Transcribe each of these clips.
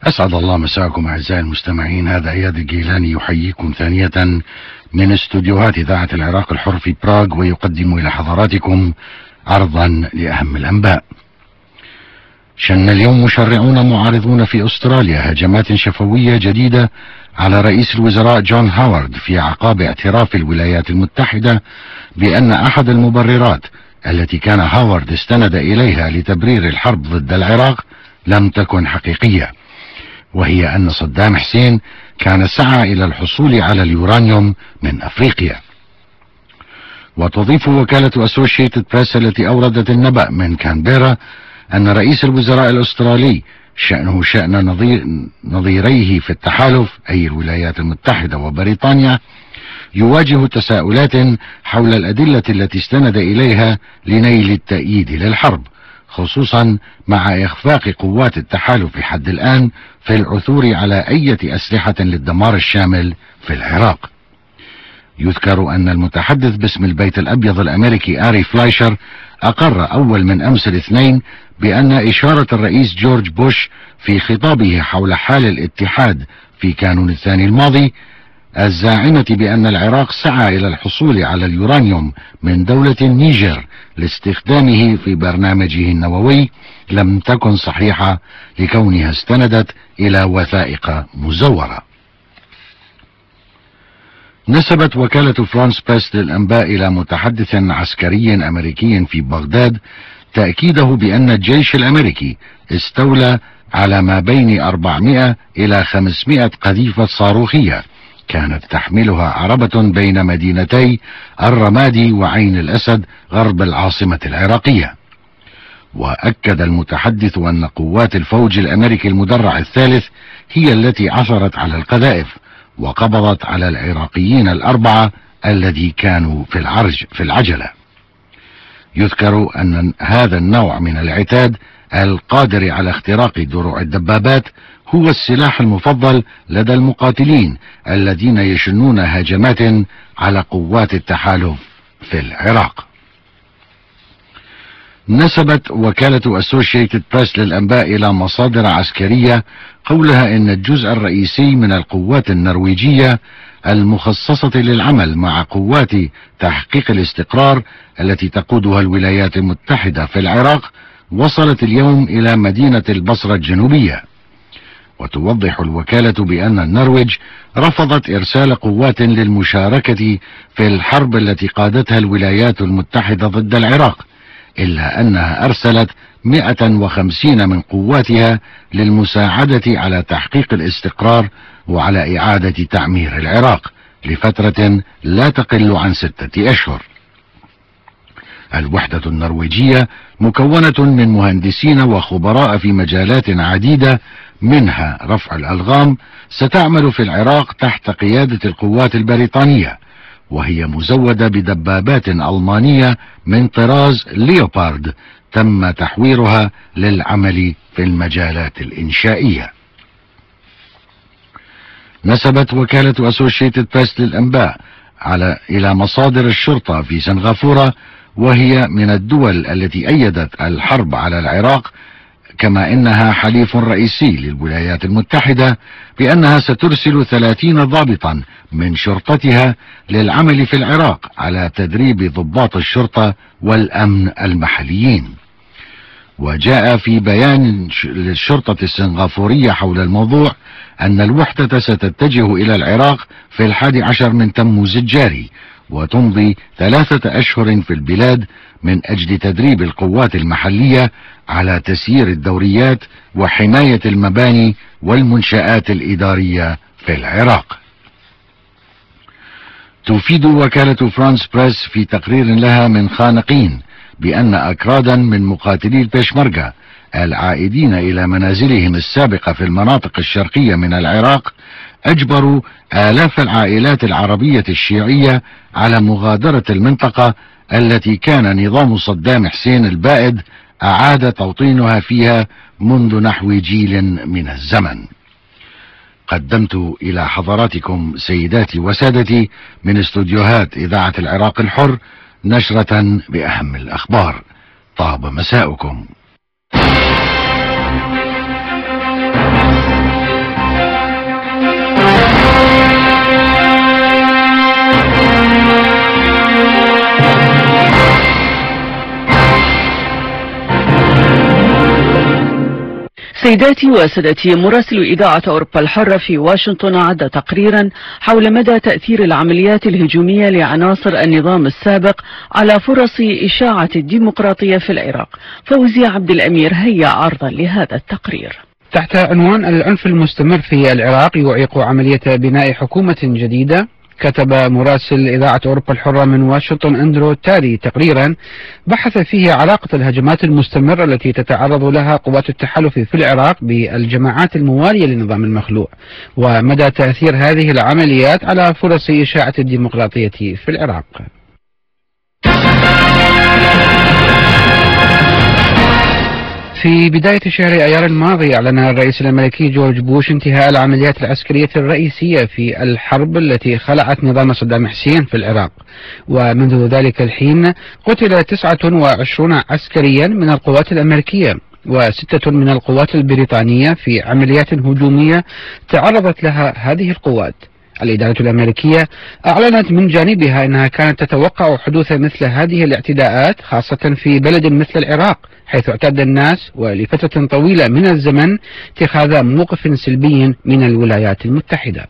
أسعد الله مساءكم أعزائي المستمعين. هذا إياد الجيلاني يحييكم ثانية من استوديوهات إذاعة العراق الحر في براغ، ويقدم إلى حضراتكم عرضا لأهم الأنباء. شن اليوم مشرعون معارضون في أستراليا هجمات شفوية جديدة على رئيس الوزراء جون هاورد في أعقاب اعتراف الولايات المتحدة بأن أحد المبررات التي كان هاورد استند إليها لتبرير الحرب ضد العراق لم تكن حقيقية، وهي أن صدام حسين كان سعى إلى الحصول على اليورانيوم من أفريقيا. وتضيف وكالة أسوشيتد بريس التي أوردت النبأ من كانبيرا أن رئيس الوزراء الأسترالي شأنه شأن نظيريه في التحالف أي الولايات المتحدة وبريطانيا يواجه تساؤلات حول الأدلة التي استند إليها لنيل التأييد للحرب، خصوصا مع إخفاق قوات التحالف حد الآن في العثور على أي أسلحة للدمار الشامل في العراق. يذكر أن المتحدث باسم البيت الأبيض الأمريكي آري فلايشر أقر أول من أمس الاثنين بأن إشارة الرئيس جورج بوش في خطابه حول حال الاتحاد في كانون الثاني الماضي الزاعمة بأن العراق سعى إلى الحصول على اليورانيوم من دولة النيجر لاستخدامه في برنامجه النووي لم تكن صحيحة، لكونها استندت إلى وثائق مزورة. نسبت وكالة فرانس بريس للأنباء إلى متحدث عسكري أمريكي في بغداد تأكيده بأن الجيش الأمريكي استولى على ما بين 400 إلى 500 قذيفة صاروخية كانت تحملها عربة بين مدينتي الرمادي وعين الأسد غرب العاصمة العراقية. وأكد المتحدث أن قوات الفوج الأمريكي المدرع الثالث هي التي عثرت على القذائف وقبضت على العراقيين الأربعة الذي كانوا في العجلة. يذكر أن هذا النوع من العتاد القادر على اختراق دروع الدبابات هو السلاح المفضل لدى المقاتلين الذين يشنون هجمات على قوات التحالف في العراق. نسبت وكالة أسوشيتد بريس للأنباء إلى مصادر عسكرية قولها إن الجزء الرئيسي من القوات النرويجية المخصصة للعمل مع قوات تحقيق الاستقرار التي تقودها الولايات المتحدة في العراق وصلت اليوم إلى مدينة البصرة الجنوبية. وتوضح الوكالة بأن النرويج رفضت إرسال قوات للمشاركة في الحرب التي قادتها الولايات المتحدة ضد العراق، إلا أنها أرسلت 150 من قواتها للمساعدة على تحقيق الاستقرار وعلى إعادة تعمير العراق لفترة لا تقل عن 6 أشهر. الوحدة النرويجية مكونة من مهندسين وخبراء في مجالات عديدة منها رفع الألغام، ستعمل في العراق تحت قيادة القوات البريطانية، وهي مزودة بدبابات ألمانية من طراز ليوبارد تم تحويرها للعمل في المجالات الإنشائية. نسبت وكالة أسوشيتد بريس للأنباء إلى مصادر الشرطة في سنغافورة، وهي من الدول التي أيدت الحرب على العراق كما إنها حليف رئيسي للولايات المتحدة، بأنها سترسل 30 ضابطا من شرطتها للعمل في العراق على تدريب ضباط الشرطة والأمن المحليين. وجاء في بيان للشرطة السنغافورية حول الموضوع أن الوحدة ستتجه إلى العراق في 11 من تموز الجاري، وتمضي 3 أشهر في البلاد من أجل تدريب القوات المحلية على تسيير الدوريات وحماية المباني والمنشآت الإدارية في العراق. تفيد وكالة فرانس بريس في تقرير لها من خانقين بأن أكرادا من مقاتلي البيشمركة العائدين إلى منازلهم السابقة في المناطق الشرقية من العراق أجبروا آلاف العائلات العربية الشيعية على مغادرة المنطقة التي كان نظام صدام حسين البائد أعاد توطينها فيها منذ نحو جيل من الزمن. قدمت إلى حضراتكم سيداتي وسادتي من استوديوهات إذاعة العراق الحر نشرة بأهم الأخبار. طاب مساؤكم. سيداتي وسادتي، مراسل إذاعة أوروبا الحرة في واشنطن أعد تقريرا حول مدى تأثير العمليات الهجومية لعناصر النظام السابق على فرص إشاعة الديمقراطية في العراق. فوزي عبد الأمير هيا عرضا لهذا التقرير. تحت عنوان العنف المستمر في العراق يعيق عملية بناء حكومة جديدة، كتب مراسل إذاعة أوروبا الحرة من واشنطن أندرو تالي تقريرا بحث فيه علاقة الهجمات المستمرة التي تتعرض لها قوات التحالف في العراق بالجماعات الموالية للنظام المخلوع، ومدى تأثير هذه العمليات على فرص إشاعة الديمقراطية في العراق. في بداية شهر أيار الماضي أعلن الرئيس الأمريكي جورج بوش انتهاء العمليات العسكرية الرئيسية في الحرب التي خلعت نظام صدام حسين في العراق، ومنذ ذلك الحين قتل 29 عسكريا من القوات الأمريكية و6 من القوات البريطانية في عمليات هجومية تعرضت لها هذه القوات. الإدارة الأمريكية أعلنت من جانبها أنها كانت تتوقع حدوث مثل هذه الاعتداءات خاصة في بلد مثل العراق، حيث اعتاد الناس ولفترة طويلة من الزمن اتخاذ موقف سلبي من الولايات المتحدة.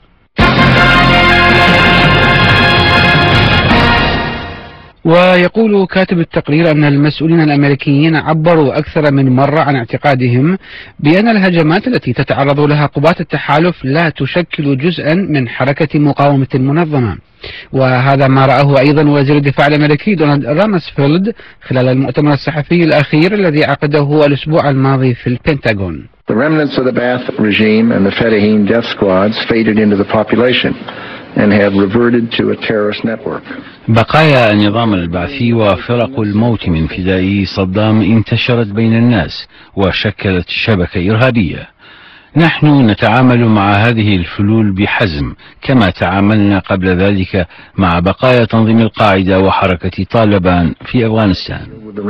ويقول كاتب التقرير أن المسؤولين الأمريكيين عبروا أكثر من مرة عن اعتقادهم بأن الهجمات التي تتعرض لها قوات التحالف لا تشكل جزءا من حركة مقاومة منظمة، وهذا ما رآه أيضا وزير الدفاع الأمريكي دونالد رامسفيلد خلال المؤتمر الصحفي الأخير الذي عقده الأسبوع الماضي في البنتاغون. The remnants of the Ba'ath regime and the Fedayeen death squads faded into the population and have reverted to a terrorist network. بقايا النظام البعثي وفرق الموت من فدائي صدام انتشرت بين الناس وشكلت شبكة إرهابية. نحن نتعامل مع هذه الفلول بحزم كما تعاملنا قبل ذلك مع بقايا تنظيم القاعدة وحركة طالبان في أفغانستان.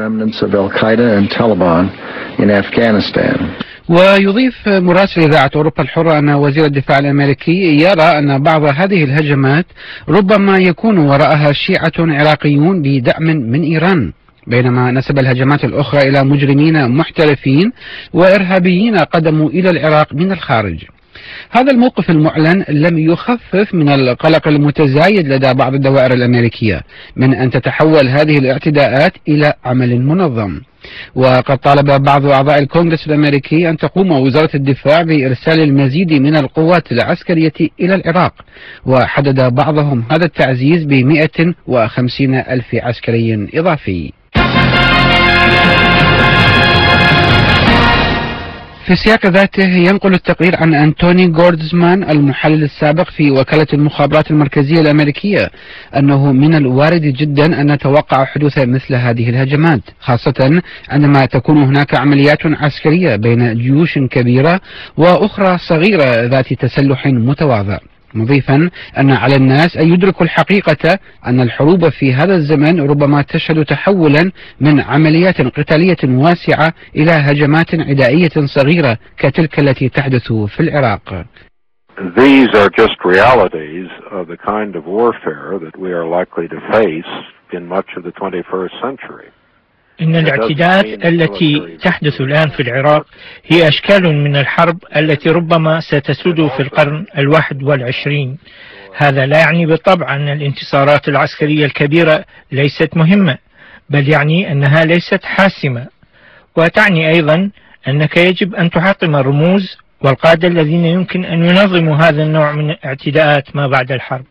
ويضيف مراسل إذاعة أوروبا الحرة أن وزير الدفاع الأمريكي يرى أن بعض هذه الهجمات ربما يكون وراءها شيعة عراقيون بدعم من إيران، بينما نسب الهجمات الأخرى إلى مجرمين محترفين وإرهابيين قدموا إلى العراق من الخارج. هذا الموقف المعلن لم يخفف من القلق المتزايد لدى بعض الدوائر الأمريكية من أن تتحول هذه الاعتداءات إلى عمل منظم. وقد طالب بعض أعضاء الكونغرس الأمريكي أن تقوم وزارة الدفاع بإرسال المزيد من القوات العسكرية إلى العراق، وحدد بعضهم هذا التعزيز ب150,000 عسكري إضافي. في السياق ذاته ينقل التقرير عن أنتوني غوردزمان المحلل السابق في وكالة المخابرات المركزية الأمريكية أنه من الوارد جدا أن نتوقع حدوث مثل هذه الهجمات، خاصة عندما تكون هناك عمليات عسكرية بين جيوش كبيرة وأخرى صغيرة ذات تسلح متواضع، مضيفا أن على الناس أن يدركوا الحقيقة أن الحروب في هذا الزمن ربما تشهد تحولا من عمليات قتالية واسعة إلى هجمات عدائية صغيرة كتلك التي تحدث في العراق. These are just realities of the kind of warfare that we are likely to face in much of the 21st century. إن الاعتداءات التي تحدث الآن في العراق هي أشكال من الحرب التي ربما ستسود في القرن 21. هذا لا يعني بالطبع أن الانتصارات العسكرية الكبيرة ليست مهمة، بل يعني أنها ليست حاسمة، وتعني أيضا أنك يجب أن تحطم الرموز والقادة الذين يمكن أن ينظموا هذا النوع من الاعتداءات ما بعد الحرب.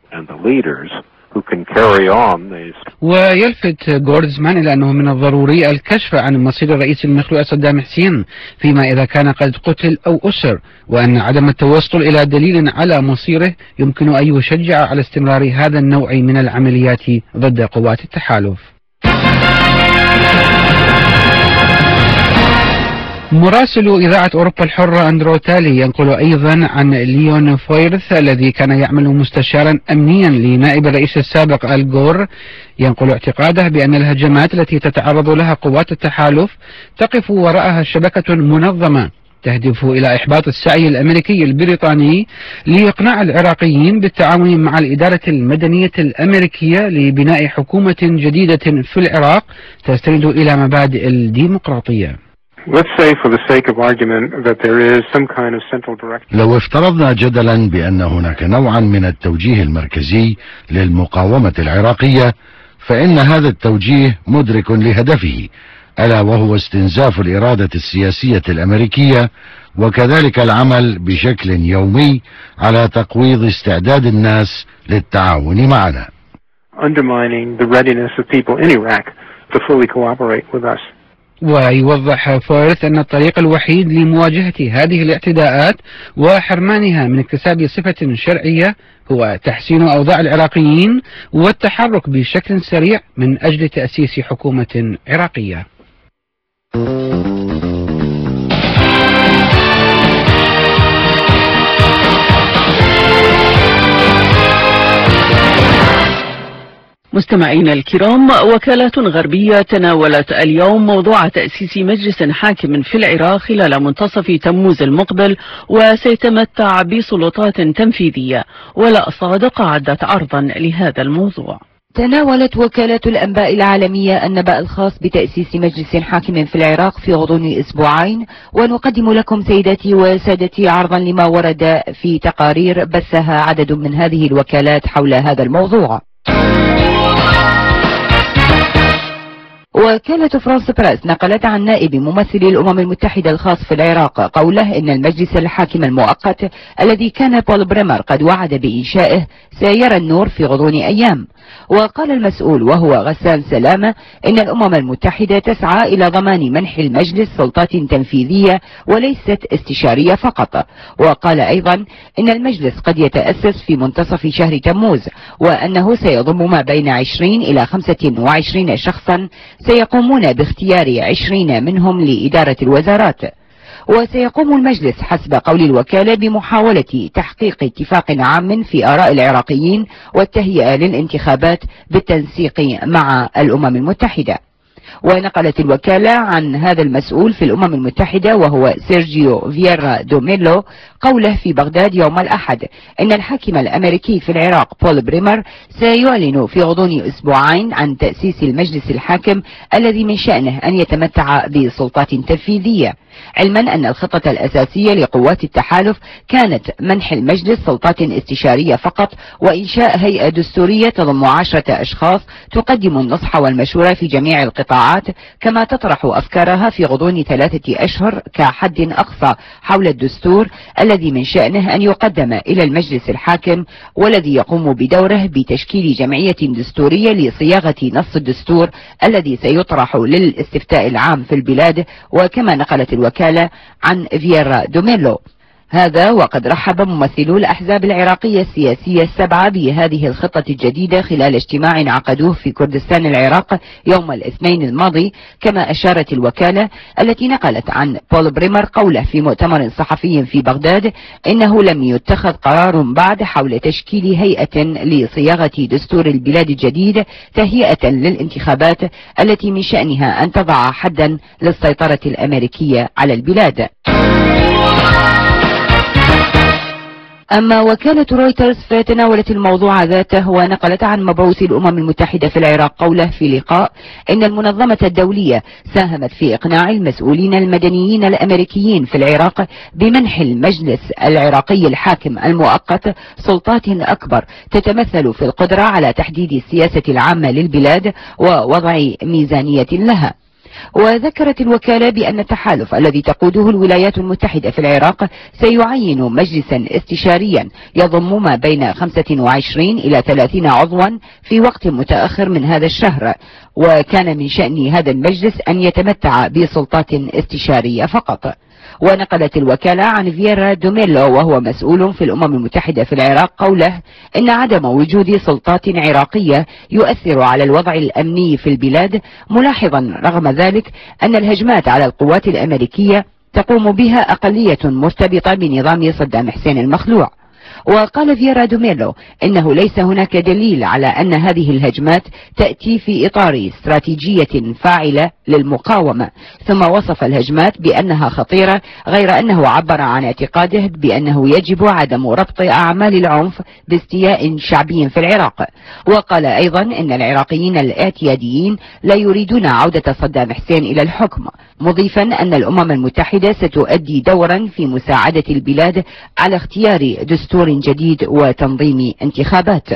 ويلفت غوردزمان إلى أنه من الضروري الكشف عن مصير الرئيس المخلوع صدام حسين فيما إذا كان قد قتل أو أسر، وأن عدم التوصل إلى دليل على مصيره يمكن أن يشجع على استمرار هذا النوع من العمليات ضد قوات التحالف. مراسل إذاعة أوروبا الحرة أندرو تالي ينقل أيضا عن ليون فويرث الذي كان يعمل مستشارا أمنيا لنائب الرئيس السابق آل غور، ينقل اعتقاده بأن الهجمات التي تتعرض لها قوات التحالف تقف وراءها شبكة منظمة تهدف إلى إحباط السعي الأمريكي البريطاني لإقناع العراقيين بالتعاون مع الإدارة المدنية الأمريكية لبناء حكومة جديدة في العراق تستند إلى مبادئ الديمقراطية. لو افترضنا جدلا بأن هناك نوعا من التوجيه المركزي للمقاومة العراقية، فإن هذا التوجيه مدرك لهدفه، ألا وهو استنزاف الإرادة السياسية الأمريكية، وكذلك العمل بشكل يومي على تقويض استعداد الناس للتعاون معنا. ويوضح فورث أن الطريق الوحيد لمواجهة هذه الاعتداءات وحرمانها من اكتساب صفة شرعية هو تحسين أوضاع العراقيين والتحرك بشكل سريع من أجل تأسيس حكومة عراقية. مستمعينا الكرام، وكالات غربية تناولت اليوم موضوع تأسيس مجلس حاكم في العراق خلال منتصف تموز المقبل، وسيتمتع بسلطات تنفيذية. ولا صادق عدت عرضا لهذا الموضوع. تناولت وكالة الأنباء العالمية النبأ الخاص بتأسيس مجلس حاكم في العراق في غضون أسبوعين، ونقدم لكم سيداتي وسادتي عرضا لما ورد في تقارير بثها عدد من هذه الوكالات حول هذا الموضوع. وكالة فرانس بريس نقلت عن نائب ممثل الأمم المتحدة الخاص في العراق قوله إن المجلس الحاكم المؤقت الذي كان بول بريمر قد وعد بإنشائه سيرى النور في غضون أيام. وقال المسؤول وهو غسان سلامة إن الأمم المتحدة تسعى إلى ضمان منح المجلس سلطات تنفيذية وليست استشارية فقط. وقال أيضا إن المجلس قد يتأسس في منتصف شهر تموز، وأنه سيضم ما بين 20 إلى 25 شخصا سيقومون باختيار 20 منهم لإدارة الوزارات. وسيقوم المجلس حسب قول الوكالة بمحاولة تحقيق اتفاق عام في آراء العراقيين والتهيئة للانتخابات بالتنسيق مع الأمم المتحدة. ونقلت الوكالة عن هذا المسؤول في الأمم المتحدة وهو سيرجيو فييرا دوميلو قوله في بغداد يوم الأحد إن الحاكم الأمريكي في العراق بول بريمر سيعلن في غضون أسبوعين عن تأسيس المجلس الحاكم الذي من شأنه أن يتمتع بسلطات تنفيذية، علما أن الخطة الأساسية لقوات التحالف كانت منح المجلس سلطات استشارية فقط، وإنشاء هيئة دستورية تضم 10 أشخاص تقدم النصح والمشورة في جميع القطاعات، كما تطرح أفكارها في غضون 3 أشهر كحد أقصى حول الدستور الذي من شأنه أن يقدم إلى المجلس الحاكم، والذي يقوم بدوره بتشكيل جمعية دستورية لصياغة نص الدستور الذي سيطرح للاستفتاء العام في البلاد. وكما نقلت الوكالة عن فييرا دوميلو هذا وقد رحب ممثلو الأحزاب العراقية السياسية ال7 بهذه الخطة الجديدة خلال اجتماع عقدوه في كردستان العراق يوم الاثنين الماضي. كما أشارت الوكالة التي نقلت عن بول بريمر قوله في مؤتمر صحفي في بغداد إنه لم يتخذ قرار بعد حول تشكيل هيئة لصياغة دستور البلاد الجديد تهيئة للانتخابات التي من شأنها أن تضع حدا للسيطرة الأمريكية على البلاد. أما وكالة رويترز فتناولت الموضوع ذاته ونقلت عن مبعوث الأمم المتحدة في العراق قوله في لقاء إن المنظمة الدولية ساهمت في إقناع المسؤولين المدنيين الأمريكيين في العراق بمنح المجلس العراقي الحاكم المؤقت سلطات أكبر تتمثل في القدرة على تحديد السياسة العامة للبلاد ووضع ميزانية لها. وذكرت الوكالة بأن التحالف الذي تقوده الولايات المتحدة في العراق سيعين مجلسا استشاريا يضم ما بين 25 إلى 30 عضوا في وقت متأخر من هذا الشهر، وكان من شأن هذا المجلس أن يتمتع بسلطات استشارية فقط. ونقلت الوكالة عن فييرا دوميلو وهو مسؤول في الأمم المتحدة في العراق قوله إن عدم وجود سلطات عراقية يؤثر على الوضع الأمني في البلاد، ملاحظا رغم ذلك أن الهجمات على القوات الأمريكية تقوم بها أقلية مرتبطة بنظام صدام حسين المخلوع. وقال فييرا دوميلو إنه ليس هناك دليل على أن هذه الهجمات تأتي في إطار استراتيجية فاعلة للمقاومة، ثم وصف الهجمات بأنها خطيرة، غير أنه عبر عن اعتقاده بأنه يجب عدم ربط أعمال العنف باستياء شعبي في العراق. وقال أيضا إن العراقيين الاعتياديين لا يريدون عودة صدام حسين إلى الحكم، مضيفا أن الأمم المتحدة ستؤدي دورا في مساعدة البلاد على اختيار دستور جديد وتنظيم انتخابات.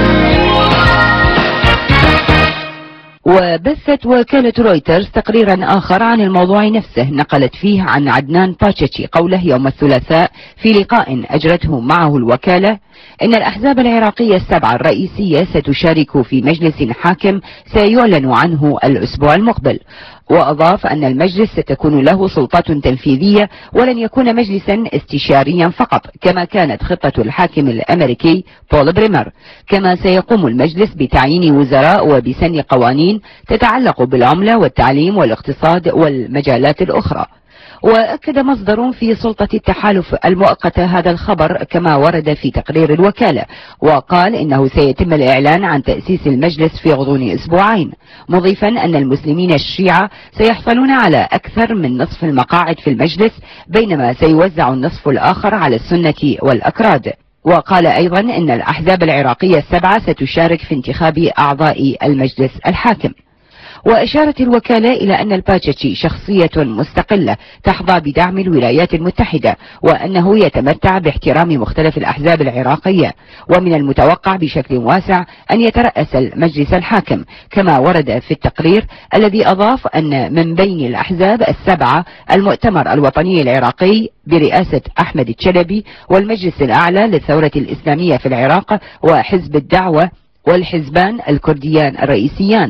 وبثت وكالة رويترز تقريرا آخر عن الموضوع نفسه، نقلت فيه عن عدنان باتشيتشي قوله يوم الثلاثاء في لقاء أجرته معه الوكالة إن الأحزاب العراقية السبعة الرئيسية ستشارك في مجلس حاكم سيعلن عنه الأسبوع المقبل. وأضاف أن المجلس ستكون له سلطات تنفيذية ولن يكون مجلسا استشاريا فقط كما كانت خطة الحاكم الأمريكي بول بريمر، كما سيقوم المجلس بتعيين وزراء وبسن قوانين تتعلق بالعملة والتعليم والاقتصاد والمجالات الأخرى. وأكد مصدر في سلطة التحالف المؤقتة هذا الخبر كما ورد في تقرير الوكالة، وقال إنه سيتم الإعلان عن تأسيس المجلس في غضون أسبوعين، مضيفا أن المسلمين الشيعة سيحصلون على أكثر من نصف المقاعد في المجلس، بينما سيوزع النصف الآخر على السنة والأكراد. وقال أيضا إن الأحزاب العراقية السبعة ستشارك في انتخاب أعضاء المجلس الحاكم. وأشارت الوكالة إلى أن الباتشيتشي شخصية مستقلة تحظى بدعم الولايات المتحدة، وأنه يتمتع باحترام مختلف الأحزاب العراقية، ومن المتوقع بشكل واسع أن يترأس المجلس الحاكم، كما ورد في التقرير الذي أضاف أن من بين الأحزاب السبعة المؤتمر الوطني العراقي برئاسة أحمد الشلبي، والمجلس الأعلى للثورة الإسلامية في العراق، وحزب الدعوة، والحزبان الكرديان الرئيسيان.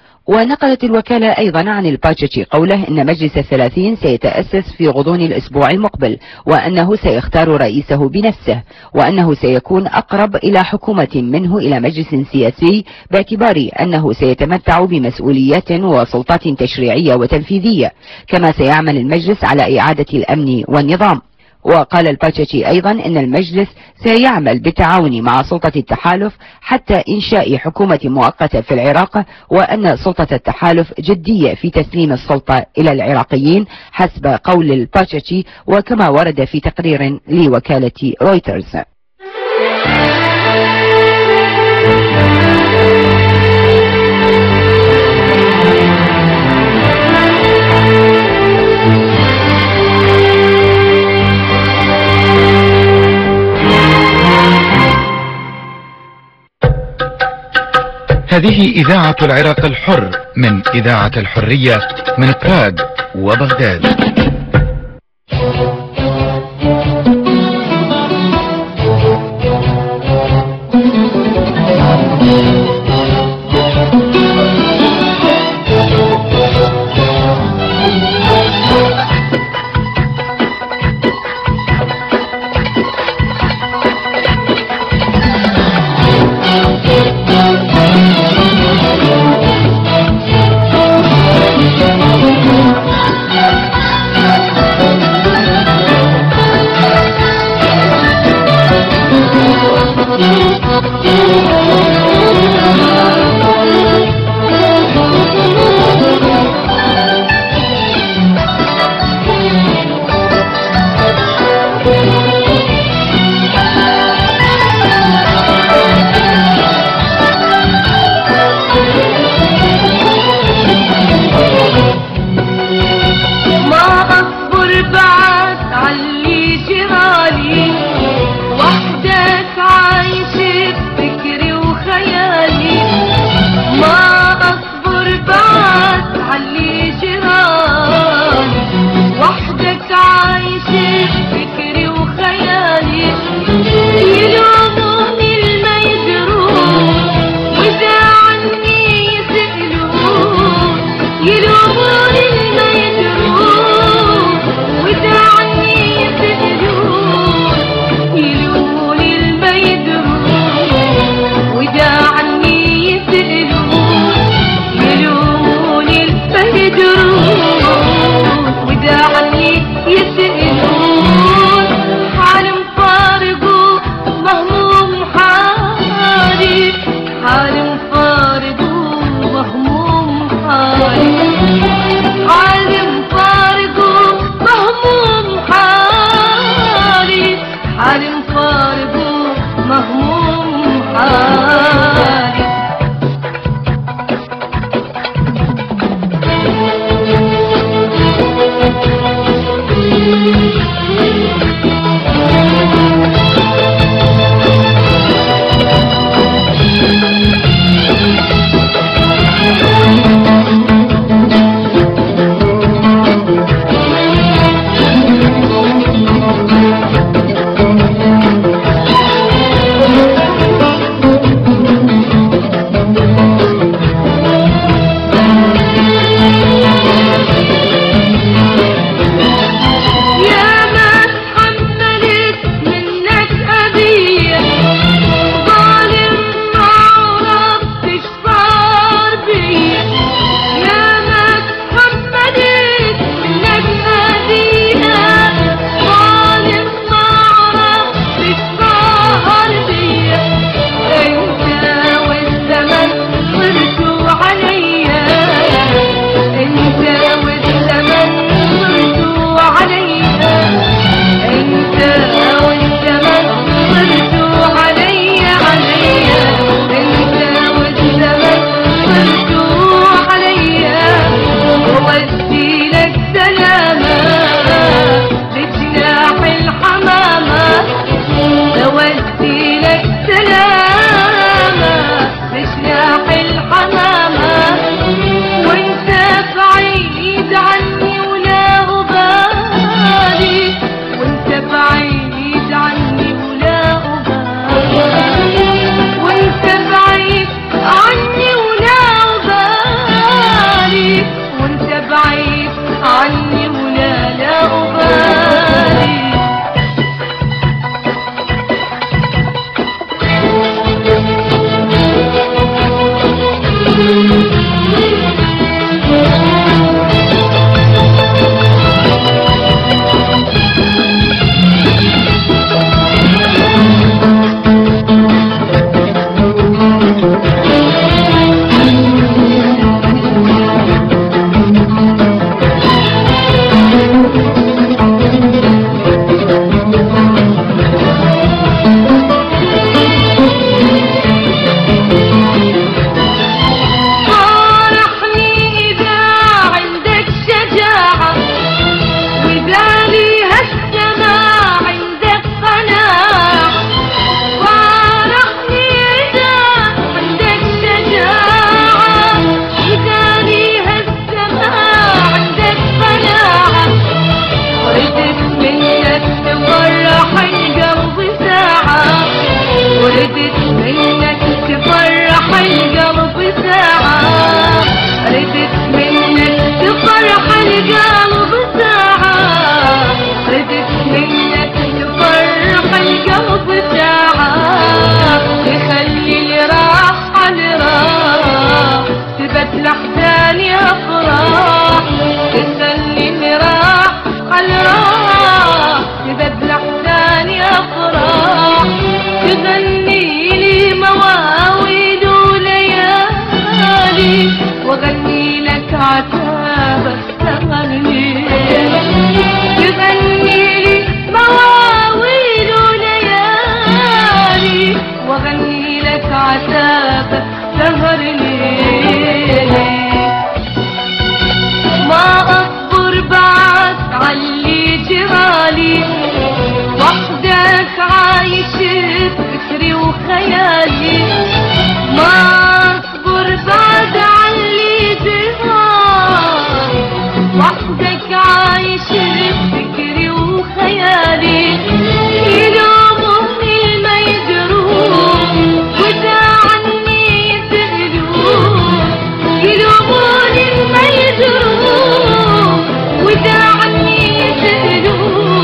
ونقلت الوكالة أيضا عن الباتشيتشي قوله إن مجلس 30 سيتأسس في غضون الأسبوع المقبل، وأنه سيختار رئيسه بنفسه، وأنه سيكون أقرب إلى حكومة منه إلى مجلس سياسي، باعتبار أنه سيتمتع بمسؤوليات وسلطات تشريعية وتنفيذية، كما سيعمل المجلس على إعادة الأمن والنظام. وقال الباتشيتشي أيضا إن المجلس سيعمل بالتعاون مع سلطة التحالف حتى إنشاء حكومة مؤقتة في العراق، وأن سلطة التحالف جدية في تسليم السلطة إلى العراقيين حسب قول الباتشيتشي، وكما ورد في تقرير لوكالة رويترز. هذه إذاعة العراق الحر من إذاعة الحرية من براغ وبغداد. عالم فارغ مهموم حالي.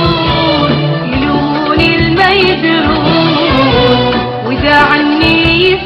عني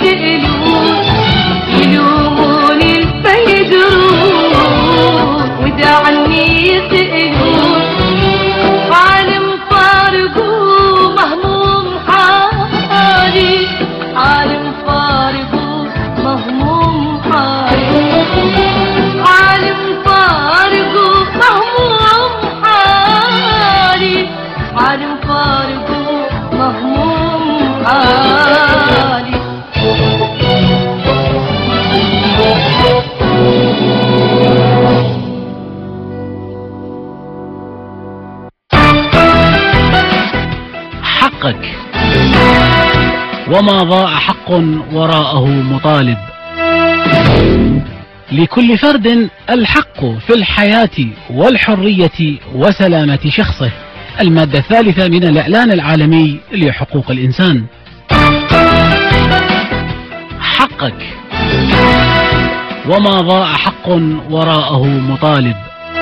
حقك، وما ضاع حق وراءه مطالب. لكل فرد الحق في الحياة والحرية وسلامة شخصه. المادة الثالثة من الإعلان العالمي لحقوق الإنسان. حقك، وما ضاع حق وراءه مطالب.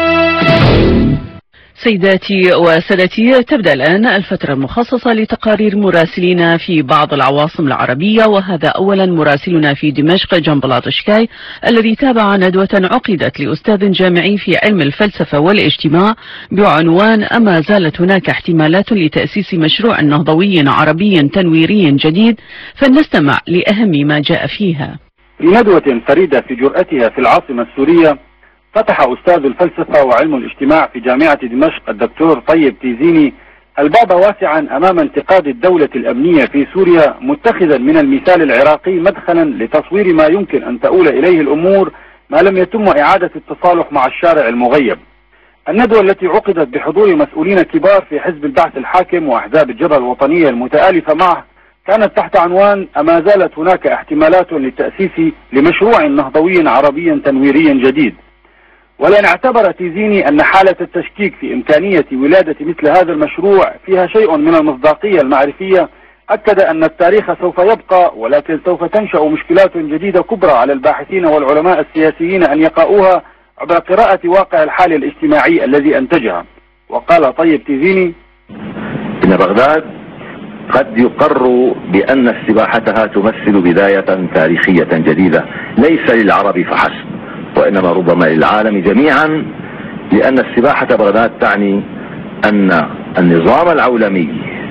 سيداتي وسادتي، تبدأ الآن الفترة المخصصة لتقارير مراسلين في بعض العواصم العربية، وهذا أولا مراسلنا في دمشق جنبلاط شكاي الذي تابع ندوة عقدت لأستاذ جامعي في علم الفلسفة والاجتماع بعنوان أما زالت هناك احتمالات لتأسيس مشروع نهضوي عربي تنويري جديد، فلنستمع لأهم ما جاء فيها. في ندوة فريدة في جرأتها في العاصمة السورية، فتح أستاذ الفلسفة وعلم الاجتماع في جامعة دمشق الدكتور طيب تيزيني الباب واسعا أمام انتقاد الدولة الأمنية في سوريا، متخذا من المثال العراقي مدخلا لتصوير ما يمكن أن تؤول إليه الأمور ما لم يتم إعادة التصالح مع الشارع المغيب. الندوة التي عقدت بحضور مسؤولين كبار في حزب البعث الحاكم وأحزاب الجبهة الوطنية المتآلفة معه كانت تحت عنوان أما زالت هناك احتمالات للتأسيس لمشروع نهضوي عربي تنويري جديد. ولأن اعتبر تيزيني أن حالة التشكيك في إمكانية ولادة مثل هذا المشروع فيها شيء من المصداقية المعرفية، أكد أن التاريخ سوف يبقى، ولكن سوف تنشأ مشكلات جديدة كبرى على الباحثين والعلماء السياسيين أن يقاؤوها عبر قراءة واقع الحال الاجتماعي الذي أنتجها. وقال طيب تيزيني: إن بغداد قد يقر بأن استباحتها تمثل بداية تاريخية جديدة ليس للعرب فحسب، وإنما ربما للعالم جميعا، لأن استباحة بغداد تعني أن النظام العولمي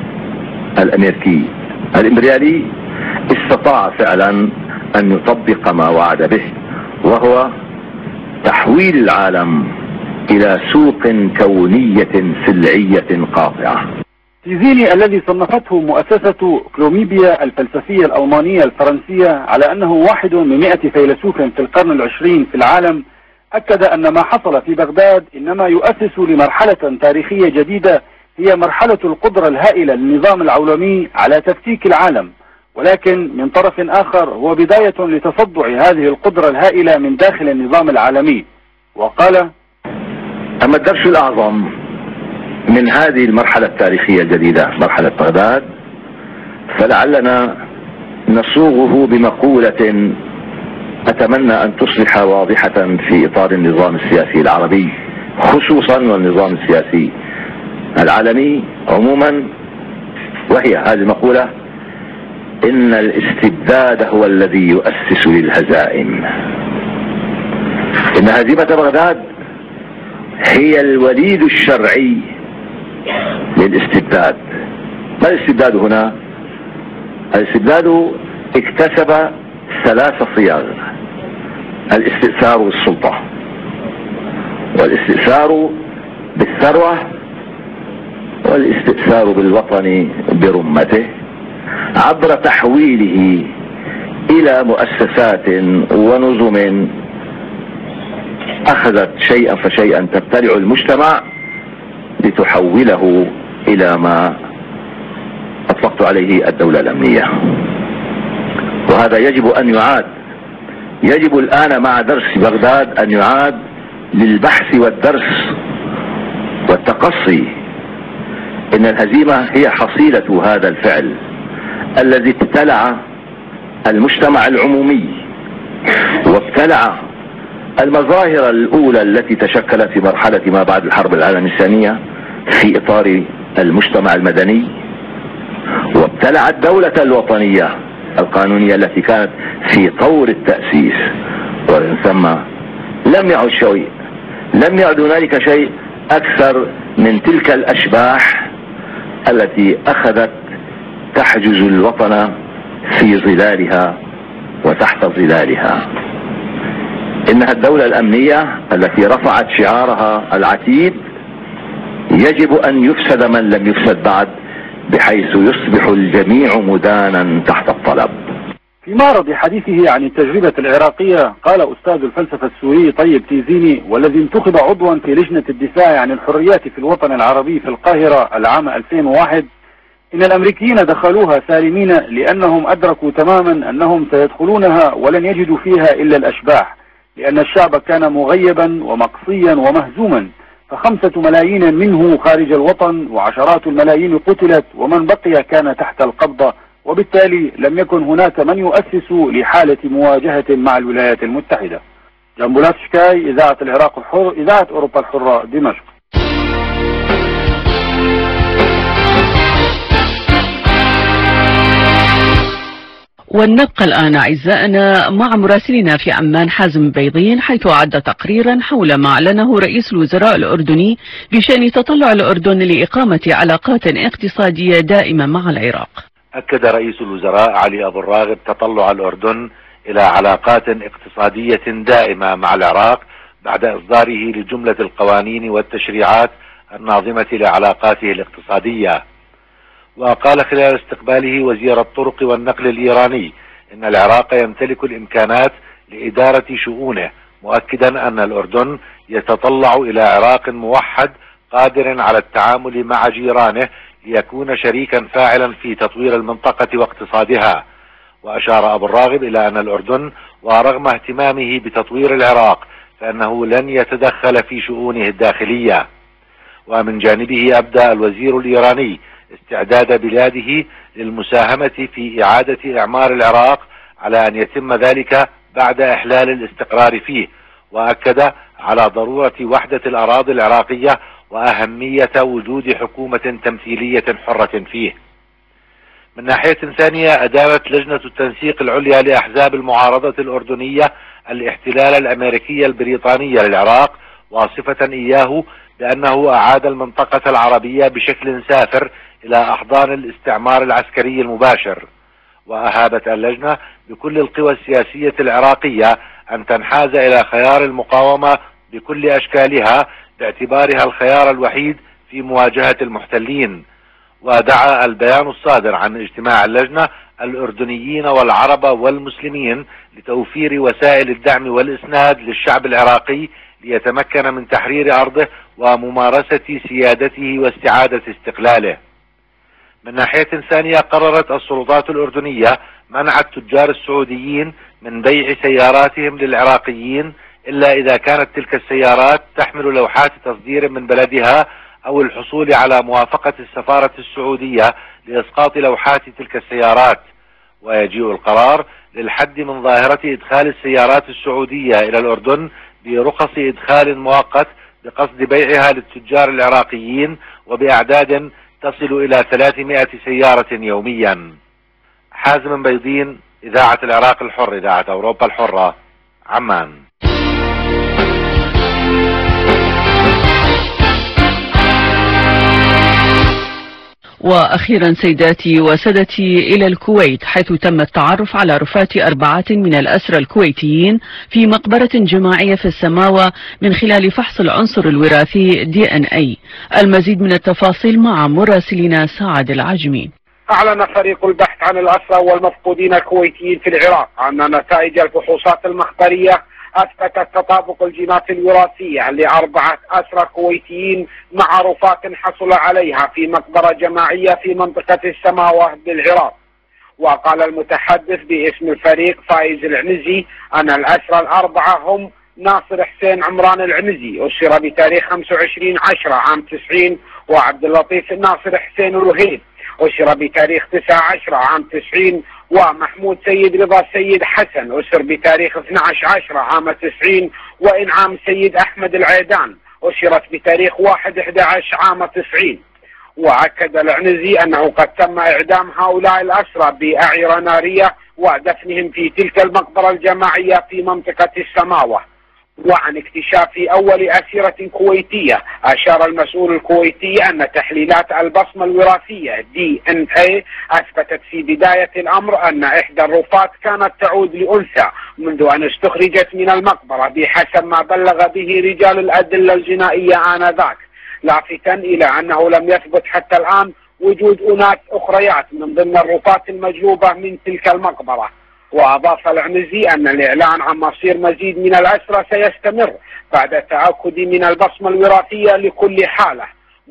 الأمريكي الإمبريالي استطاع فعلا أن يطبق ما وعد به، وهو تحويل العالم إلى سوق كونية سلعية قاطعة. تيزيني الذي صنفته مؤسسة كلوميبيا الفلسفية الألمانية الفرنسية على أنه واحد من 100 فيلسوف في القرن العشرين في العالم، أكد أن ما حصل في بغداد إنما يؤسس لمرحلة تاريخية جديدة هي مرحلة القدرة الهائلة للنظام العولمي على تفكيك العالم، ولكن من طرف آخر هو بداية لتصدع هذه القدرة الهائلة من داخل النظام العالمي. وقال: أما الدرس الأعظم من هذه المرحلة التاريخية الجديدة مرحلة بغداد، فلعلنا نصوغه بمقولة أتمنى أن تصبح واضحة في إطار النظام السياسي العربي خصوصا والنظام السياسي العالمي عموما، وهي هذه المقولة: إن الاستبداد هو الذي يؤسس للهزائم. إن هزيمة بغداد هي الوليد الشرعي للاستبداد. ما الاستبداد هنا؟ الاستبداد اكتسب 3 صياغ: الاستئثار بالسلطة، والاستئثار بالثروة، والاستئثار بالوطن برمته، عبر تحويله إلى مؤسسات ونظم أخذت شيئا فشيئا تبتلع المجتمع لتحوله إلى ما أطلقت عليه الدولة الأمنية. وهذا يجب أن يعاد، يجب الآن مع درس بغداد أن يعاد للبحث والدرس والتقصي. إن الهزيمة هي حصيلة هذا الفعل الذي ابتلع المجتمع العمومي وابتلع المظاهر الأولى التي تشكلت في مرحلة ما بعد الحرب العالمية الثانية في إطار المجتمع المدني، وابتلع الدولة الوطنية القانونية التي كانت في طور التأسيس، ومن ثم لم يعد هنالك شيء أكثر من تلك الأشباح التي أخذت تحجز الوطن في ظلالها وتحت ظلالها. إنها الدولة الأمنية التي رفعت شعارها العتيد: يجب أن يفسد من لم يفسد بعد، بحيث يصبح الجميع مدانا تحت الطلب. في معرض حديثه عن التجربة العراقية، قال أستاذ الفلسفة السوري طيب تيزيني، والذي انتخب عضوا في لجنة الدفاع عن الحريات في الوطن العربي في القاهرة العام 2001: إن الأمريكيين دخلوها سالمين لأنهم أدركوا تماما أنهم سيدخلونها ولن يجدوا فيها إلا الأشباح، لأن الشعب كان مغيبا ومقصيا ومهزوما، ف5 ملايين منه خارج الوطن وعشرات الملايين قتلت، ومن بقي كان تحت القبضة، وبالتالي لم يكن هناك من يؤسس لحالة مواجهة مع الولايات المتحدة. جنبولاس شكاي، إذاعة العراق الحر، إذاعة أوروبا الحرة، دمشق. ونبقى الآن أعزائنا مع مراسلنا في عمان حازم بيضين، حيث أعد تقريرا حول ما أعلنه رئيس الوزراء الأردني بشأن تطلع الأردن لإقامة علاقات اقتصادية دائمة مع العراق. أكد رئيس الوزراء علي أبو الراغب تطلع الأردن إلى علاقات اقتصادية دائمة مع العراق بعد إصداره لجملة القوانين والتشريعات الناظمة لعلاقاته الاقتصادية. وقال خلال استقباله وزير الطرق والنقل الإيراني إن العراق يمتلك الإمكانات لإدارة شؤونه، مؤكدا أن الأردن يتطلع إلى عراق موحد قادر على التعامل مع جيرانه ليكون شريكا فاعلا في تطوير المنطقة واقتصادها. وأشار أبو الراغب إلى أن الأردن ورغم اهتمامه بتطوير العراق فإنه لن يتدخل في شؤونه الداخلية. ومن جانبه أبدى الوزير الإيراني استعداد بلاده للمساهمة في إعادة إعمار العراق على أن يتم ذلك بعد إحلال الاستقرار فيه، وأكد على ضرورة وحدة الأراضي العراقية وأهمية وجود حكومة تمثيلية حرة فيه. من ناحية ثانية، أدانت لجنة التنسيق العليا لأحزاب المعارضة الأردنية الاحتلال الأمريكي البريطاني للعراق، واصفة إياه بأنه أعاد المنطقة العربية بشكل سافر إلى أحضان الاستعمار العسكري المباشر. وأهابت اللجنة بكل القوى السياسية العراقية أن تنحاز إلى خيار المقاومة بكل أشكالها باعتبارها الخيار الوحيد في مواجهة المحتلين. ودعا البيان الصادر عن اجتماع اللجنة الأردنيين والعرب والمسلمين لتوفير وسائل الدعم والإسناد للشعب العراقي ليتمكن من تحرير أرضه وممارسة سيادته واستعادة استقلاله. من ناحية ثانية، قررت السلطات الأردنية منع التجار السعوديين من بيع سياراتهم للعراقيين إلا إذا كانت تلك السيارات تحمل لوحات تصدير من بلدها أو الحصول على موافقة السفارة السعودية لإسقاط لوحات تلك السيارات. ويجيء القرار للحد من ظاهرة إدخال السيارات السعودية إلى الأردن برخص إدخال مؤقت بقصد بيعها للتجار العراقيين وبأعداد تصل إلى 300 سيارة يوميا. حازم بيضين، إذاعة العراق الحر، إذاعة أوروبا الحرة، عمان. وأخيرا سيداتي وسادتي إلى الكويت، حيث تم التعرف على رفات 4 من الأسرى الكويتيين في مقبرة جماعية في السماوة من خلال فحص العنصر الوراثي DNA. المزيد من التفاصيل مع مراسلنا سعد العجمي. أعلن فريق البحث عن الأسرى والمفقودين الكويتيين في العراق أن نتائج الفحوصات المخبرية أثبتت تطابق الجينات الوراثية ل4 أسرى كويتيين مع رفات حصل عليها في مقبرة جماعية في منطقة السماوة بالعراق. وقال المتحدث باسم الفريق فايز العنزي أن الأسرى ال4 هم ناصر حسين عمران العنزي أسر بتاريخ 25/10 عام 90، وعبد اللطيف الناصر حسين الوهيد أسر بتاريخ 19/10 عام 90، ومحمود سيد رضا سيد حسن أسر بتاريخ 12/10 عام 90، وإنعام سيد أحمد العيدان أسرت بتاريخ 1/11 عام 90. وأكد العنزي أنه قد تم إعدام هؤلاء الأسرى بأعيرة نارية ودفنهم في تلك المقبرة الجماعية في منطقة السماوة. وعن اكتشاف أول أسيرة كويتية، أشار المسؤول الكويتي أن تحليلات البصمة الوراثية DNA أثبتت في بداية الأمر أن إحدى الرفات كانت تعود لأنثى منذ أن استخرجت من المقبرة بحسب ما بلغ به رجال الأدلة الجنائية آنذاك، لافتا إلى أنه لم يثبت حتى الآن وجود أناث أخريات من ضمن الرفات المجلوبة من تلك المقبرة. وأضاف العنزي أن الإعلان عن مصير مزيد من الأسرى سيستمر بعد التأكد من البصمة الوراثية لكل حالة،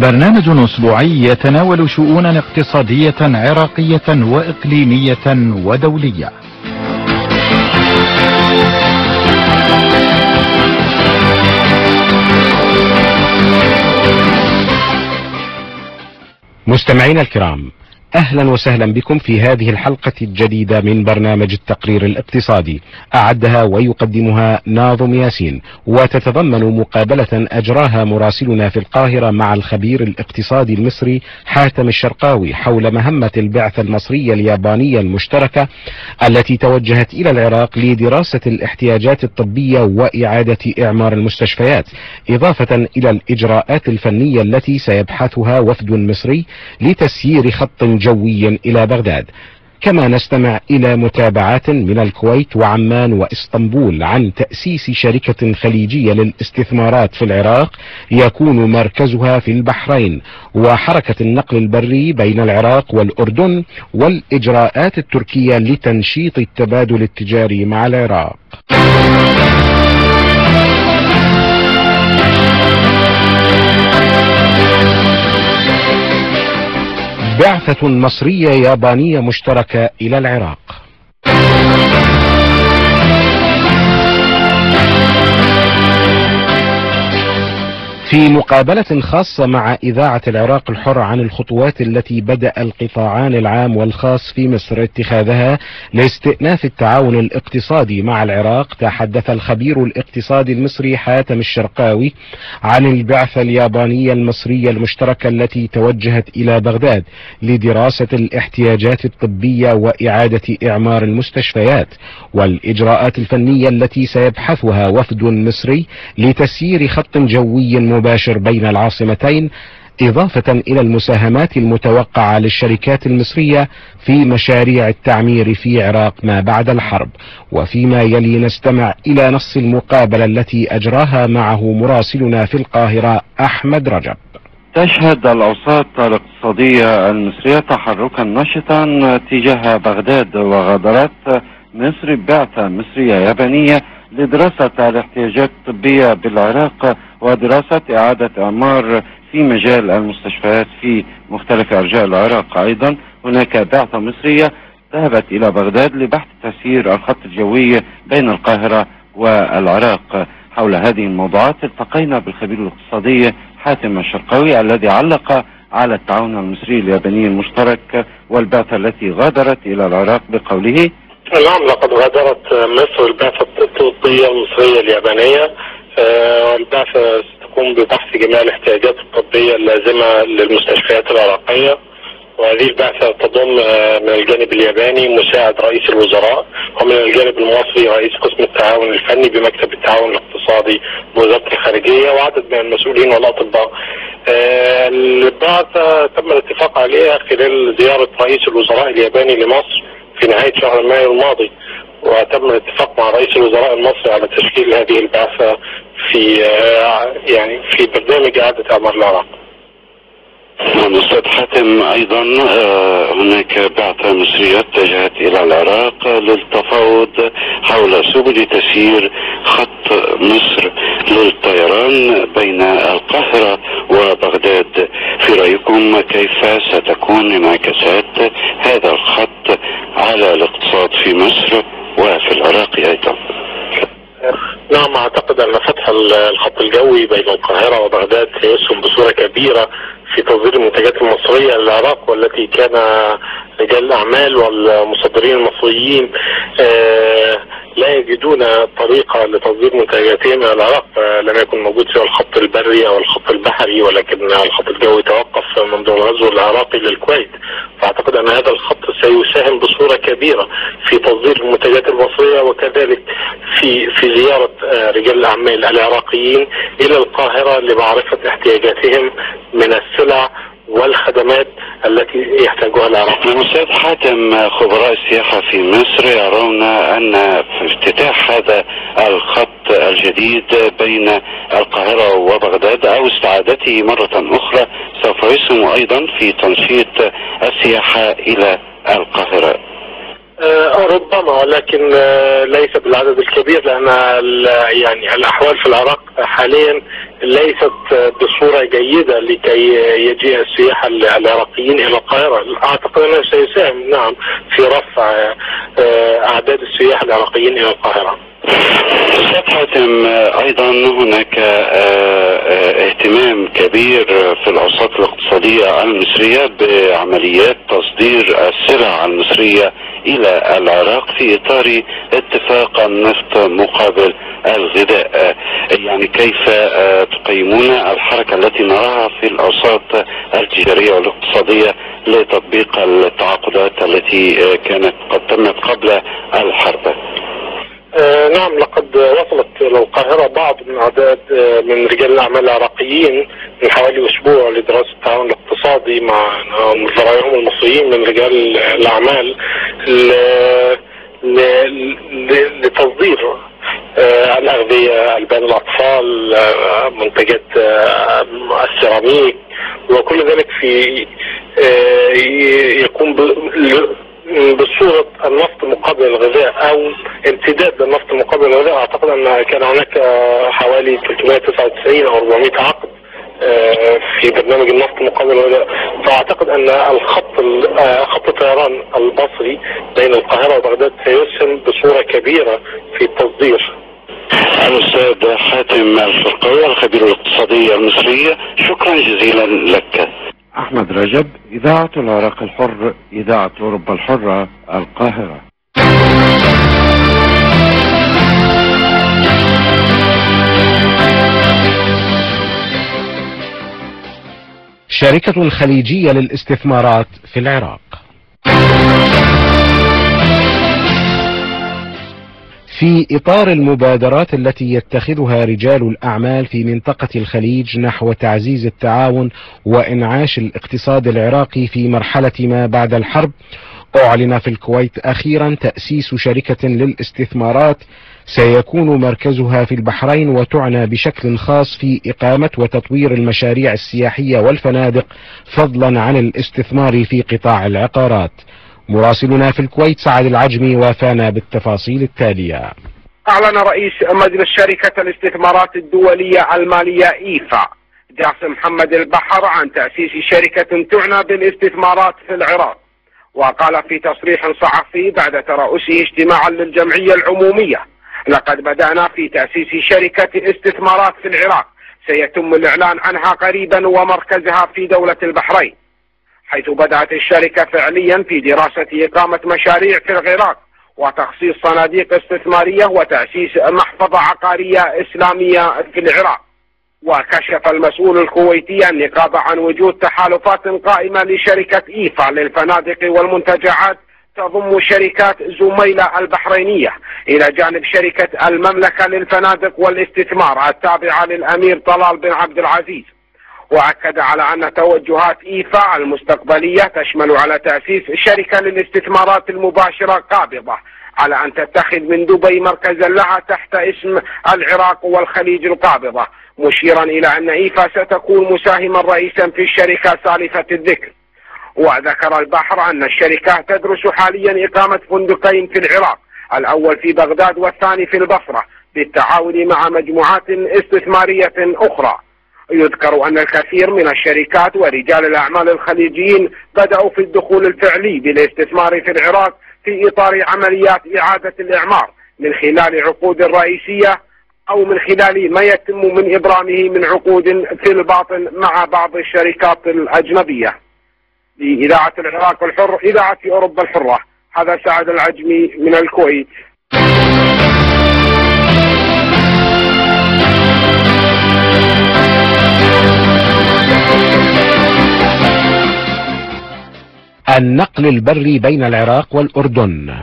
برنامج أسبوعي يتناول شؤونا اقتصادية عراقية وإقليمية ودولية. مستمعينا الكرام، أهلا وسهلا بكم في هذه الحلقة الجديدة من برنامج التقرير الاقتصادي، أعدها ويقدمها ناظم ياسين، وتتضمن مقابلة أجراها مراسلنا في القاهرة مع الخبير الاقتصادي المصري حاتم الشرقاوي حول مهمة البعثة المصرية اليابانية المشتركة التي توجهت إلى العراق لدراسة الاحتياجات الطبية وإعادة إعمار المستشفيات، إضافة إلى الإجراءات الفنية التي سيبحثها وفد مصري لتسيير خط جوي إلى بغداد. كما نستمع إلى متابعات من الكويت وعمان وإسطنبول عن تأسيس شركة خليجية للاستثمارات في العراق يكون مركزها في البحرين، وحركة النقل البري بين العراق والأردن، والإجراءات التركية لتنشيط التبادل التجاري مع العراق. بعثة مصرية يابانية مشتركة إلى العراق. في مقابلة خاصة مع إذاعة العراق الحر عن الخطوات التي بدأ القطاعان العام والخاص في مصر اتخاذها لاستئناف التعاون الاقتصادي مع العراق، تحدث الخبير الاقتصادي المصري حاتم الشرقاوي عن البعثة اليابانية المصرية المشتركة التي توجهت إلى بغداد لدراسة الاحتياجات الطبية وإعادة إعمار المستشفيات، والإجراءات الفنية التي سيبحثها وفد مصري لتسيير خط جوي مباشر بين العاصمتين، إضافة إلى المساهمات المتوقعة للشركات المصرية في مشاريع التعمير في عراق ما بعد الحرب. وفيما يلي نستمع إلى نص المقابلة التي أجراها معه مراسلنا في القاهرة أحمد رجب. تشهد الأوساط الاقتصادية المصرية تحركا نشطا تجاه بغداد، وغادرت مصر بعثة مصرية يابانية لدراسة الاحتياجات الطبية بالعراق ودراسة إعادة إعمار في مجال المستشفيات في مختلف أرجاء العراق. أيضا هناك بعثة مصرية ذهبت إلى بغداد لبحث تسيير الخط الجوي بين القاهرة والعراق. حول هذه الموضوعات التقينا بالخبير الاقتصادي حاتم الشرقاوي الذي علق على التعاون المصري الياباني المشترك والبعثة التي غادرت إلى العراق بقوله: نعم، لقد غادرت مصر البعثة الطبية المصرية اليابانية. البعثة ستقوم ببحث جميع الاحتياجات الطبية اللازمة للمستشفيات العراقية، وهذه البعثة تضم من الجانب الياباني مساعد رئيس الوزراء، ومن الجانب المصري رئيس قسم التعاون الفني بمكتب التعاون الاقتصادي بوزارة الخارجية، وعدد من المسؤولين والأطباء. البعثة تم الاتفاق عليها خلال زيارة رئيس الوزراء الياباني لمصر في نهاية شهر مايو الماضي، وتم الاتفاق مع رئيس الوزراء المصري على تشكيل هذه البعثة في برنامج إعادة إعمار العراق. أستاذ حاتم، أيضا هناك بعثة مصرية اتجهت إلى العراق للتفاوض حول سبل تسيير خط مصر للطيران بين القاهرة وبغداد. في رأيكم كيف ستكون انعكاسات هذا الخط على الاقتصاد في مصر وفي العراق أيضا؟ نعم، أعتقد أن فتح الخط الجوي بين القاهرة وبغداد سيسهم بصورة كبيرة في تصدير المنتجات المصرية للعراق، والتي كان رجال الأعمال والمصدرين المصريين لا يجدون طريقة لتصدير منتجاتهم إلى العراق. لم يكن موجود سوى الخط البري أو الخط البحري، ولكن الخط الجوي توقف منذ الغزو العراقي للكويت. فأعتقد أن هذا الخط سيساهم بصورة كبيرة في تصدير المنتجات المصرية، وكذلك في زيارة رجال الأعمال العراقيين إلى القاهرة لمعرفة احتياجاتهم من السلع والخدمات التي يحتاجها العراق. أستاذ حاتم، خبراء السياحة في مصر يرون أن افتتاح هذا الخط الجديد بين القاهرة وبغداد أو استعادته مرة أخرى سوف يسهم أيضا في تنشيط السياحة إلى القاهرة. ربما، ولكن ليس بالعدد الكبير، لأن يعني الأحوال في العراق حاليا ليست بصورة جيدة لكي يجيء السياح العراقيين إلى القاهرة. أعتقد أنه سيساهم نعم في رفع أعداد السياح العراقيين إلى القاهرة. أستاذ حاتم، أيضا هناك اهتمام كبير في الأوساط الاقتصادية المصرية بعمليات تصدير السلع المصرية إلى العراق في إطار اتفاق النفط مقابل الغذاء. يعني كيف تقيمون الحركة التي نراها في الأوساط التجارية والاقتصادية لتطبيق التعاقدات التي كانت قد تمت قبل الحرب؟ نعم، لقد وصلت إلى القاهرة بعض من أعداد من رجال الأعمال العراقيين من حوالي أسبوع لدراسة التعاون الاقتصادي مع زملائهم المصريين من رجال الأعمال لتصدير الأغذية، ألبان الأطفال، منتجات السيراميك، وكل ذلك في يكون بصورة النفط مقابل الغذاء أو امتداد للنفط مقابل الغذاء. أعتقد أن كان هناك حوالي 399 أو 400 عقد في برنامج النفط مقابل الغذاء. فأعتقد أن خط الطيران البصري بين القاهرة وبغداد سيسهم بصورة كبيرة في التصدير. الأستاذ حاتم الفرقاوي الخبير الاقتصادي المصري، شكرا جزيلا لك. أحمد رجب، إذاعة العراق الحر، إذاعة أوروبا الحرة، القاهرة. شركة خليجية للاستثمارات في العراق. في إطار المبادرات التي يتخذها رجال الأعمال في منطقة الخليج نحو تعزيز التعاون وإنعاش الاقتصاد العراقي في مرحلة ما بعد الحرب، أعلن في الكويت أخيرا تأسيس شركة للاستثمارات سيكون مركزها في البحرين، وتعنى بشكل خاص في إقامة وتطوير المشاريع السياحية والفنادق، فضلا عن الاستثمار في قطاع العقارات. مراسلنا في الكويت سعد العجمي وافانا بالتفاصيل التالية. أعلن رئيس مجلس شركة الاستثمارات الدولية المالية إيفا جاسم محمد البحر عن تأسيس شركة تعنى بالاستثمارات في العراق. وقال في تصريح صحفي بعد ترأسه اجتماعا للجمعية العمومية: لقد بدأنا في تأسيس شركة استثمارات في العراق سيتم الإعلان عنها قريبا ومركزها في دولة البحرين، حيث بدأت الشركة فعليا في دراسة إقامة مشاريع في العراق وتخصيص صناديق استثمارية وتأسيس محفظة عقارية إسلامية في العراق. وكشف المسؤول الكويتي النقابة عن وجود تحالفات قائمة لشركة إيفا للفنادق والمنتجعات تضم شركات زميلة البحرينية إلى جانب شركة المملكة للفنادق والاستثمار التابعة للأمير طلال بن عبد العزيز. وأكد على أن توجهات إيفا المستقبلية تشمل على تأسيس شركة للاستثمارات المباشرة قابضة على أن تتخذ من دبي مركزا لها تحت اسم العراق والخليج القابضة، مشيرا إلى أن إيفا ستكون مساهما رئيسا في الشركة سالفة الذكر. وذكر البحر أن الشركة تدرس حاليا إقامة فندقين في العراق، الأول في بغداد والثاني في البصرة، بالتعاون مع مجموعات استثمارية أخرى. يذكر أن الكثير من الشركات ورجال الأعمال الخليجيين بدأوا في الدخول الفعلي بالاستثمار في العراق في إطار عمليات إعادة الإعمار من خلال عقود رئيسية أو من خلال ما يتم من إبرامه من عقود في الباطن مع بعض الشركات الأجنبية. لإذاعة العراق الحر، إذاعة أوروبا الحرة، هذا سعد العجمي من الكويت. النقل البري بين العراق والأردن.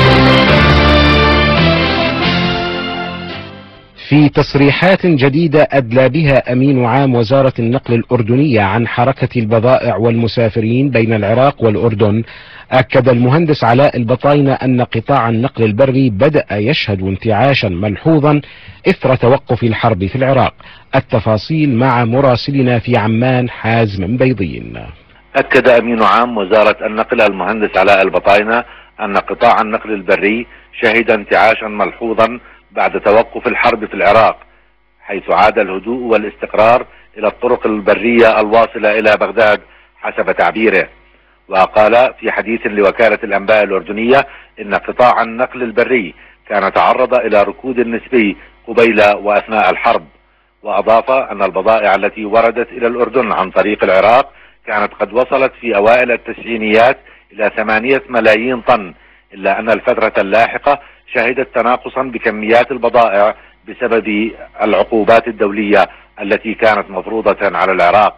في تصريحات جديدة أدلى بها أمين عام وزارة النقل الأردنية عن حركة البضائع والمسافرين بين العراق والأردن، أكد المهندس علاء البطاينة أن قطاع النقل البري بدأ يشهد انتعاشا ملحوظا إثر توقف الحرب في العراق. التفاصيل مع مراسلنا في عمان حازم بيضين. أكد أمين عام وزارة النقل المهندس علاء البطاينة أن قطاع النقل البري شهد انتعاشا ملحوظا بعد توقف الحرب في العراق، حيث عاد الهدوء والاستقرار إلى الطرق البرية الواصلة إلى بغداد حسب تعبيره. وقال في حديث لوكالة الأنباء الأردنية إن قطاع النقل البري كان تعرض إلى ركود نسبي قبيل وأثناء الحرب. وأضاف أن البضائع التي وردت إلى الأردن عن طريق العراق كانت قد وصلت في أوائل التسعينيات إلى 8 ملايين طن، إلا أن الفترة اللاحقة شهدت تناقصا بكميات البضائع بسبب العقوبات الدولية التي كانت مفروضة على العراق.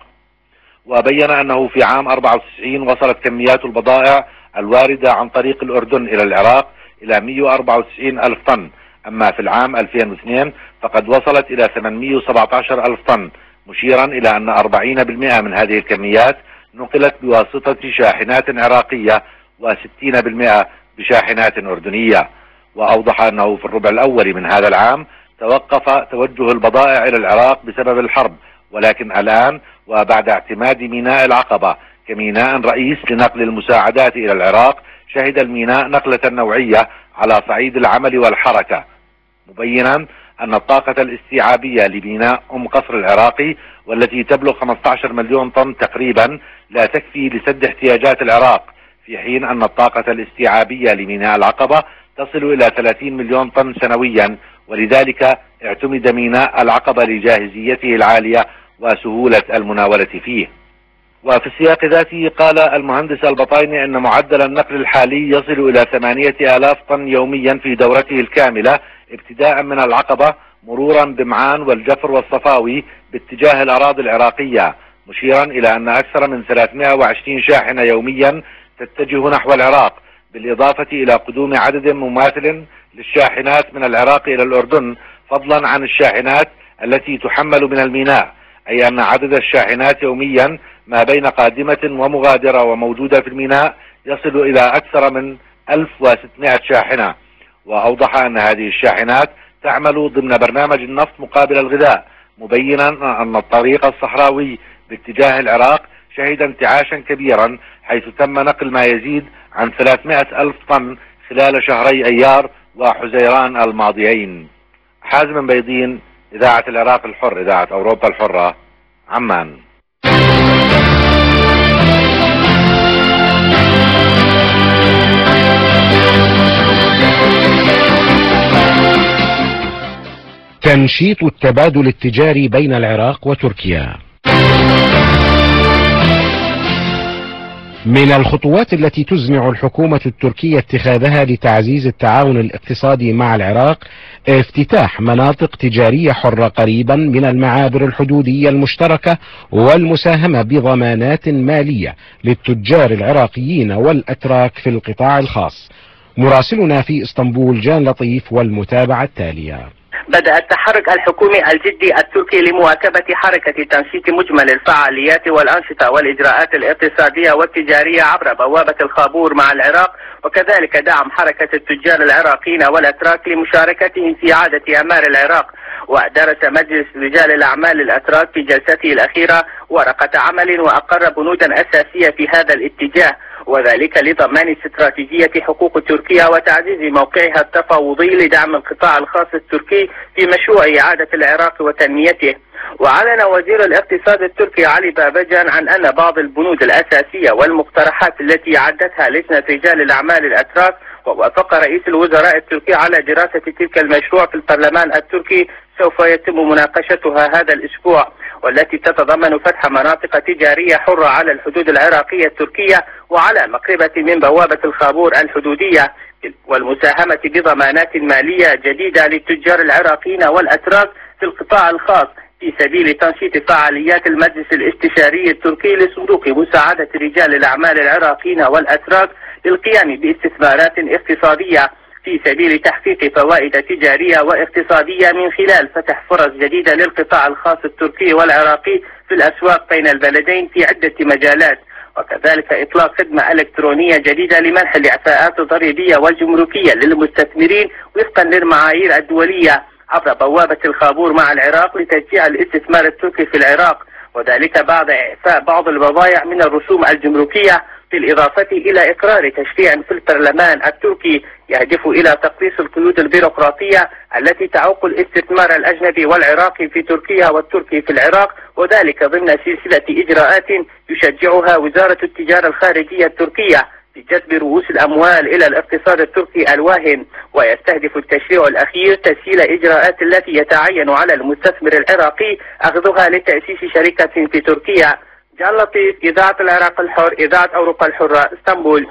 وبين أنه في عام 94 وصلت كميات البضائع الواردة عن طريق الأردن إلى العراق إلى 194 ألف طن، أما في العام 2002 فقد وصلت إلى 817 ألف طن، مشيرا إلى أن 40% من هذه الكميات نقلت بواسطة شاحنات عراقية و60% بشاحنات أردنية. وأوضح أنه في الربع الأول من هذا العام توقف توجه البضائع إلى العراق بسبب الحرب، ولكن الآن وبعد اعتماد ميناء العقبة كميناء رئيس لنقل المساعدات إلى العراق، شهد الميناء نقلة نوعية على صعيد العمل والحركة، مبينا أن الطاقة الاستيعابية لميناء أم قصر العراقي والتي تبلغ 15 مليون طن تقريبا لا تكفي لسد احتياجات العراق، في حين أن الطاقة الاستيعابية لميناء العقبة تصل إلى 30 مليون طن سنويا، ولذلك اعتمد ميناء العقبة لجاهزيته العالية وسهولة المناولة فيه. وفي السياق ذاته قال المهندس البطايني أن معدل النقل الحالي يصل إلى 8000 طن يوميا في دورته الكاملة، ابتداء من العقبة مرورا بمعان والجفر والصفاوي باتجاه الأراضي العراقية، مشيرا إلى أن أكثر من 320 شاحنة يوميا تتجه نحو العراق، بالإضافة إلى قدوم عدد مماثل للشاحنات من العراق إلى الأردن، فضلا عن الشاحنات التي تحمل من الميناء، أي أن عدد الشاحنات يوميا ما بين قادمة ومغادرة وموجودة في الميناء يصل إلى أكثر من 1600 شاحنة. وأوضح أن هذه الشاحنات تعمل ضمن برنامج النفط مقابل الغذاء، مبينا أن الطريق الصحراوي باتجاه العراق شهد انتعاشا كبيرا، حيث تم نقل ما يزيد عن 300 ألف طن خلال شهري أيار وحزيران الماضيين. حازم بيضين، إذاعة العراق الحر، إذاعة أوروبا الحرة، عمان. تنشيط التبادل التجاري بين العراق وتركيا. من الخطوات التي تزمع الحكومة التركية اتخاذها لتعزيز التعاون الاقتصادي مع العراق افتتاح مناطق تجارية حرة قريبا من المعابر الحدودية المشتركة، والمساهمة بضمانات مالية للتجار العراقيين والأتراك في القطاع الخاص. مراسلنا في اسطنبول جان لطيف والمتابعة التالية. بدأ التحرك الحكومي الجدي التركي لمواكبة حركة تنشيط مجمل الفعاليات والأنشطة والإجراءات الاقتصادية والتجارية عبر بوابة الخابور مع العراق، وكذلك دعم حركة التجار العراقيين والأتراك لمشاركتهم في إعادة أعمار العراق. ودرس مجلس رجال الأعمال الأتراك في جلسته الأخيرة ورقة عمل وأقر بنودا أساسية في هذا الاتجاه، وذلك لضمان استراتيجية حقوق تركيا وتعزيز موقعها التفاوضي لدعم القطاع الخاص التركي في مشروع إعادة العراق وتنميته. وأعلن وزير الاقتصاد التركي علي بابجان عن أن بعض البنود الأساسية والمقترحات التي عدتها لجنة رجال الأعمال الأتراك ووافق رئيس الوزراء التركي على دراسة تلك المشروع في البرلمان التركي سوف يتم مناقشتها هذا الأسبوع، والتي تتضمن فتح مناطق تجارية حرة على الحدود العراقية التركية وعلى مقربة من بوابة الخابور الحدودية، والمساهمة بضمانات مالية جديدة للتجار العراقيين والأتراك في القطاع الخاص في سبيل تنشيط فعاليات المجلس الاستشاري التركي لصندوق مساعدة رجال الأعمال العراقيين والأتراك للقيام باستثمارات اقتصادية في سبيل تحقيق فوائد تجارية واقتصادية من خلال فتح فرص جديدة للقطاع الخاص التركي والعراقي في الأسواق بين البلدين في عدة مجالات، وكذلك إطلاق خدمة إلكترونية جديدة لمنح الإعفاءات الضريبية والجمركية للمستثمرين وفقا للمعايير الدولية عبر بوابة الخابور مع العراق لتشجيع الاستثمار التركي في العراق، وذلك بعد إعفاء بعض البضائع من الرسوم الجمركية بالإضافة إلى إقرار تشريع في البرلمان التركي يهدف إلى تقليص القيود البيروقراطية التي تعوق الاستثمار الأجنبي والعراقي في تركيا والتركي في العراق، وذلك ضمن سلسلة إجراءات يشجعها وزارة التجارة الخارجية التركية لجذب رؤوس الأموال إلى الاقتصاد التركي الواهن. ويستهدف التشريع الأخير تسهيل إجراءات التي يتعين على المستثمر العراقي أخذها لتأسيس شركة في تركيا. جان لطيف، إذاعة العراق الحر، إذاعة أوروبا الحرة، اسطنبول.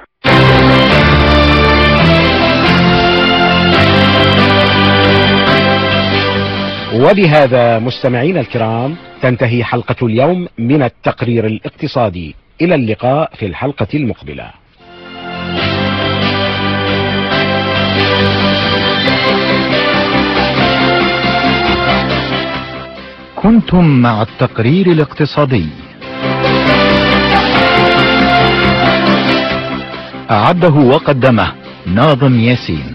وبهذا مستمعينا الكرام تنتهي حلقة اليوم من التقرير الاقتصادي. إلى اللقاء في الحلقة المقبلة. كنتم مع التقرير الاقتصادي، أعده وقدمه ناظم ياسين.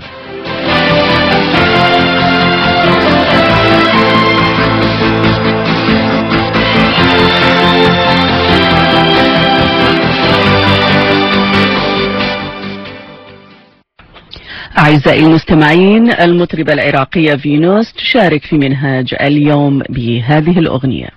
أعزائي المستمعين، المطربة العراقية فينوس تشارك في منهاج اليوم بهذه الأغنية.